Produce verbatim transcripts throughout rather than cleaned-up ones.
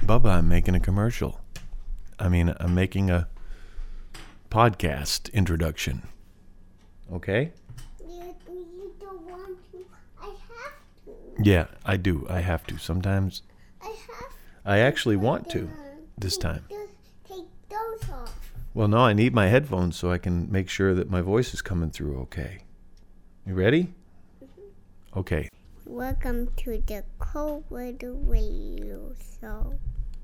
Bubba, I'm making a commercial. I mean, I'm making a podcast introduction. Okay? You, you don't want to. I have to. Yeah, I do. I have to. Sometimes I have I actually want to this time. to take those off. Well, no, I need my headphones so I can make sure that my voice is coming through okay. You ready? Okay. Welcome to the Cold Weather Radio Show.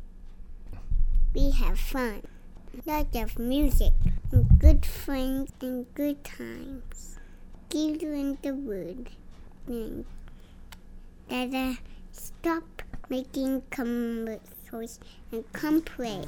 We have fun, lots of music, and good friends and good times. Give you in the wood. And Dada, stop making commercials and come play.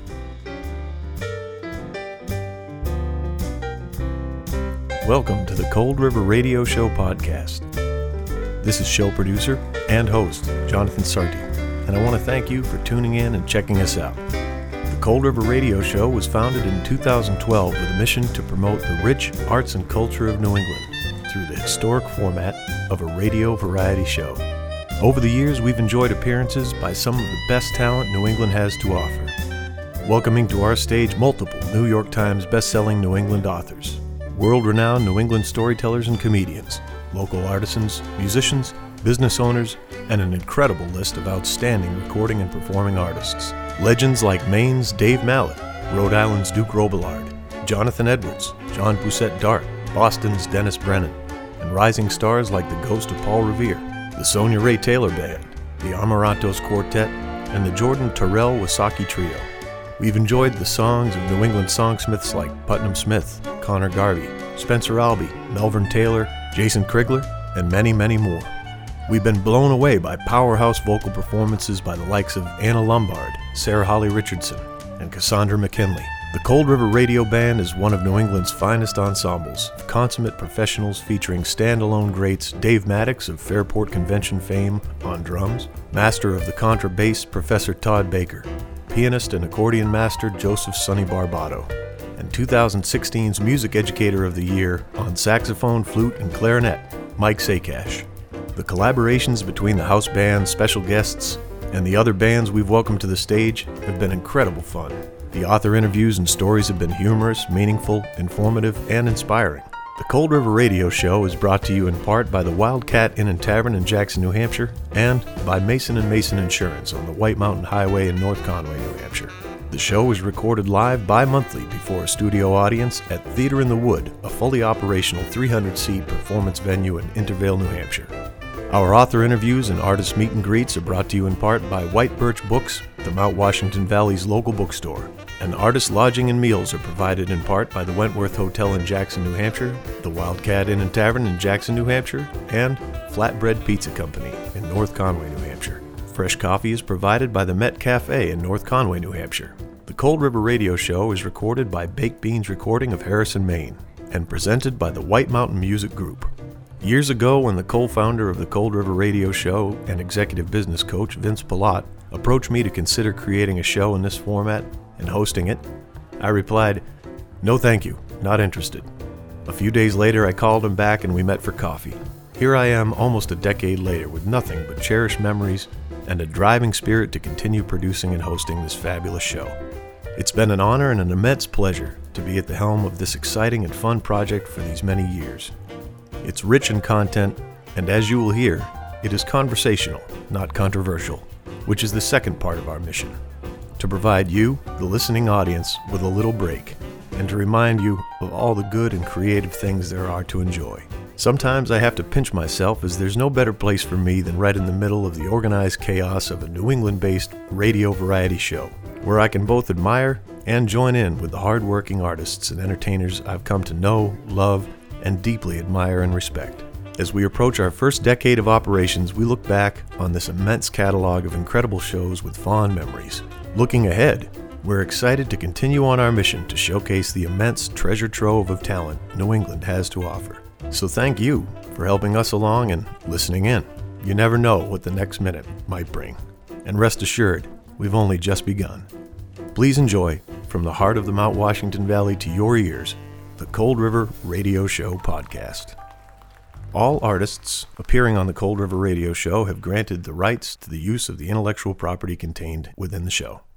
Welcome to the Cold River Radio Show podcast. This is show producer and host, Jonathan Sarti, and I want to thank you for tuning in and checking us out. The Cold River Radio Show was founded in two thousand twelve with a mission to promote the rich arts and culture of New England through the historic format of a radio variety show. Over the years, we've enjoyed appearances by some of the best talent New England has to offer, welcoming to our stage multiple New York Times best-selling New England authors, world-renowned New England storytellers and comedians, local artisans, musicians, business owners, and an incredible list of outstanding recording and performing artists. Legends like Maine's Dave Mallet, Rhode Island's Duke Robillard, Jonathan Edwards, John Poussette Dart, Boston's Dennis Brennan, and rising stars like the Ghost of Paul Revere, the Sonia Ray Taylor Band, the Amarantos Quartet, and the Jordan Terrell Wasaki Trio. We've enjoyed the songs of New England songsmiths like Putnam Smith, Connor Garvey, Spencer Albee, Melvin Taylor, Jason Krigler, and many, many more. We've been blown away by powerhouse vocal performances by the likes of Anna Lombard, Sarah Holly Richardson, and Cassandra McKinley. The Cold River Radio Band is one of New England's finest ensembles, of consummate professionals featuring standalone greats Dave Maddox of Fairport Convention fame on drums, master of the contrabass Professor Todd Baker, pianist and accordion master Joseph Sonny Barbato, and two thousand sixteen's Music Educator of the Year on saxophone, flute, and clarinet, Mike Sakash. The collaborations between the house band, special guests, and the other bands we've welcomed to the stage have been incredible fun. The author interviews and stories have been humorous, meaningful, informative, and inspiring. The Cold River Radio Show is brought to you in part by the Wildcat Inn and Tavern in Jackson, New Hampshire, and by Mason and Mason Insurance on the White Mountain Highway in North Conway, New Hampshire. The show is recorded live bi-monthly before a studio audience at Theater in the Wood, a fully operational three hundred seat performance venue in Intervale, New Hampshire. Our author interviews and artist meet and greets are brought to you in part by White Birch Books, the Mount Washington Valley's local bookstore. And artist lodging and meals are provided in part by the Wentworth Hotel in Jackson, New Hampshire, the Wildcat Inn and Tavern in Jackson, New Hampshire, and Flatbread Pizza Company in North Conway, New Hampshire. Fresh coffee is provided by the Met Cafe in North Conway, New Hampshire. The Cold River Radio Show is recorded by Baked Beans Recording of Harrison, Maine, and presented by the White Mountain Music Group. Years ago, when the co-founder of the Cold River Radio Show and executive business coach Vince Pilat approached me to consider creating a show in this format and hosting it, I replied, "No thank you, not interested." A few days later, I called him back and we met for coffee. Here I am almost a decade later with nothing but cherished memories and a driving spirit to continue producing and hosting this fabulous show. It's been an honor and an immense pleasure to be at the helm of this exciting and fun project for these many years. It's rich in content, and as you will hear, it is conversational, not controversial, which is the second part of our mission. To provide you, the listening audience, with a little break, and to remind you of all the good and creative things there are to enjoy. Sometimes I have to pinch myself, as there's no better place for me than right in the middle of the organized chaos of a New England-based radio variety show, where I can both admire and join in with the hard-working artists and entertainers I've come to know, love, and deeply admire and respect. As we approach our first decade of operations, we look back on this immense catalog of incredible shows with fond memories. Looking ahead, we're excited to continue on our mission to showcase the immense treasure trove of talent New England has to offer. So thank you for helping us along and listening in. You never know what the next minute might bring. And rest assured, we've only just begun. Please enjoy, from the heart of the Mount Washington Valley to your ears, the Cold River Radio Show podcast. All artists appearing on the Cold River Radio Show have granted the rights to the use of the intellectual property contained within the show.